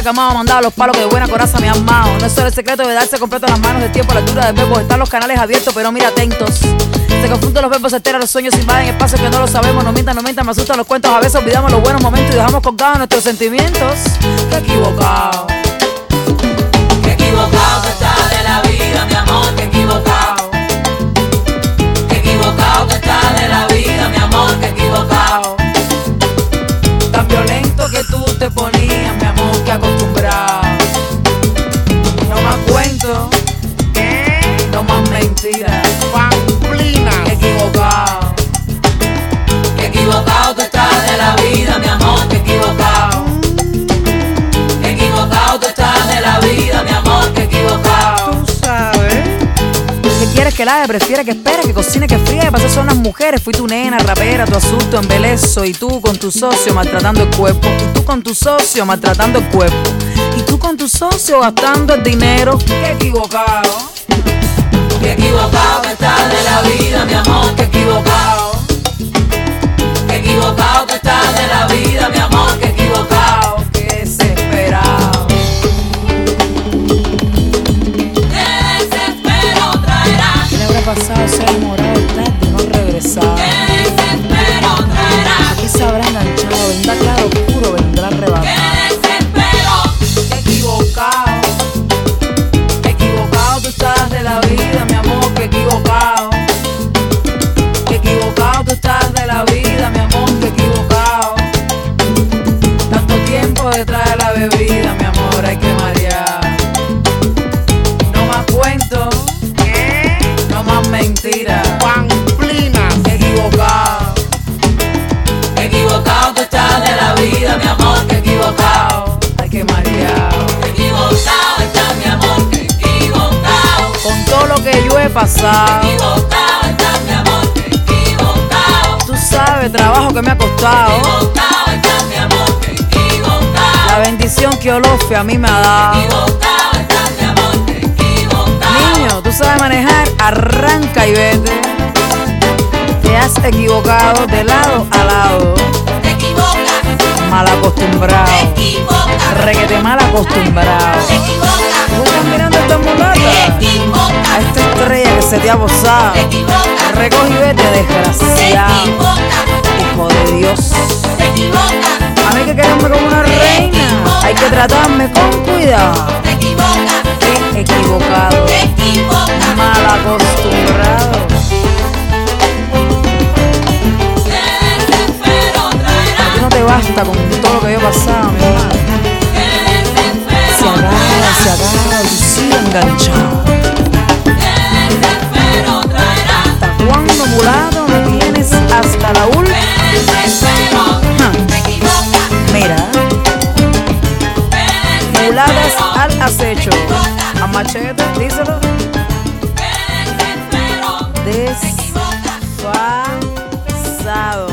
que amaba mandaba los palos que de buena coraza me han amado. No es solo el secreto de darse completo las manos, del tiempo a la altura del verbo. Están los canales abiertos, pero mira atentos. Se confunden los verbos, se enteran los sueños, invaden espacios que no lo sabemos. No mientan, me asustan los cuentos. A veces olvidamos los buenos momentos y dejamos colgados nuestros sentimientos. Qué equivocado. Qué equivocado que estás de la vida, mi amor, qué equivocado. Qué equivocado que estás de la vida, mi amor, qué equivocado. Tan violento que tú te ponías, mi amor, que acostumbrado. No más cuento, no más mentiras. Qué equivocado. Qué equivocado tú estás de la vida, mi amor, qué equivocado. Qué equivocado tú estás de la vida, mi amor, qué equivocado. Tú sabes. ¿Qué quieres que la haga? Prefiere que espere, que cocine, que fríe. Para eso son las mujeres. Fui tu nena, rapera, tu asunto, embelezo. Y tú con tu socio maltratando el cuerpo. Y tú con tu socio maltratando el cuerpo. Y tú con tu socio gastando el dinero. Qué equivocado. Qué equivocado que estás de la vida, mi amor, qué equivocado. Qué equivocado que estás de la vida, mi amor, qué equivocado. Qué desesperado. Qué desespero traerá. ¿Qué le habrá pasado? Se ha demorado tarde y no ha regresado. Qué desespero traerá. Aquí se habrá enganchado, vendrá claro oscuro, vendrá arrebatado. Qué desespero. Qué equivocado. Qué equivocado tú estás de la vida, mi amor, qué equivocado. Qué equivocado tú estás de la vida, mi amor, qué equivocado. Tanto tiempo detrás de la bebida, mi amor, hay que marear. No más cuentos, no más mentiras. Qué equivocado. Qué equivocado tú estás de la vida, mi amor, qué equivocado. Hay que marear. Qué equivocado estás, mi amor, qué equivocado. Con todo lo que yo he pasado, Qué equivocado estás, mi amor, qué equivocado. tú sabes, trabajo que me ha costado. Equivocado estás, mi amor, qué equivocado. La bendición que Olofia a mí me ha dado. Equivocado estás, mi amor, qué equivocado. Niño, tú sabes manejar, arranca y vete. Te has equivocado de lado a lado. Te equivocas, Mal acostumbrado. te equivocas, Requete mal acostumbrado. te equivocas, ¿Tú estás mirando esta mulata? te equivocas, A esta estrella que se te ha posado. te equivocas, Recoge y vete, te desgraciado. equivocas, Hijo de Dios. te equivocas, A mí que quererme como una reina, hay que tratarme con cuidado. te equivocas, Qué equivocado, te equivocas. mal acostumbrado. Qué desespero traerá. A ti no te basta con todo lo que yo he pasado, mi hermano. Qué desespero traerá. Se acaba, tú sigues enganchado. Qué desespero traerá. ¿Hasta cuándo, mulato, me tienes hasta la última? Qué desespero. Te equivocas. Mira, Qué mulatas desespero. al acecho. A machete, díselo. Qué desespero. Te equivocas. Desfasado.